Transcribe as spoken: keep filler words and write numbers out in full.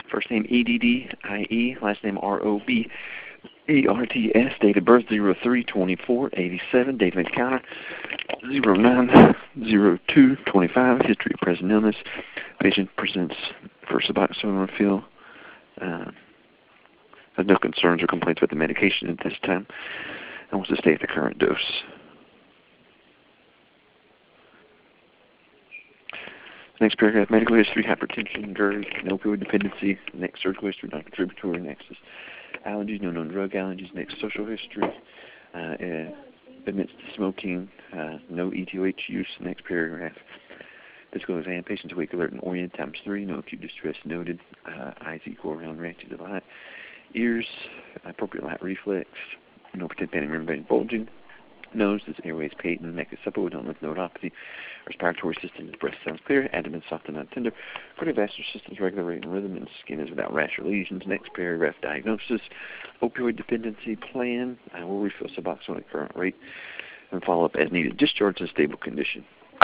First name E D D I E, last name R O B E R T S, date of birth zero three twenty-four eighty-seven, date of encounter zero nine zero two twenty-five, history of present illness. Patient presents for Suboxone refill. Uh, has no concerns or complaints with the medication at this time and wants to stay at the current dose. Next paragraph, medical history, hypertension, GERD, no opioid dependency. Next, surgical history, non-contributory. Next is allergies, no known drug allergies. Next, social history, uh, uh, admits to smoking, uh, no E T O H use. Next paragraph, physical exam, patient's awake, alert, and oriented, times three. No acute distress noted. Uh, eyes equal, round, reactive to light. Ears, appropriate light reflex. No pretend panic, membrane bulging. Nose, this airway is patent. Neck is supple with lymph nodopathy. Respiratory system, the breath sounds clear. Abdomen soft and not tender. Cardiovascular system is regular rate and rhythm, and skin is without rash or lesions. Next paragraph, diagnosis. Opioid dependency plan. I will refill Suboxone at current rate and follow up as needed. Discharge in stable condition.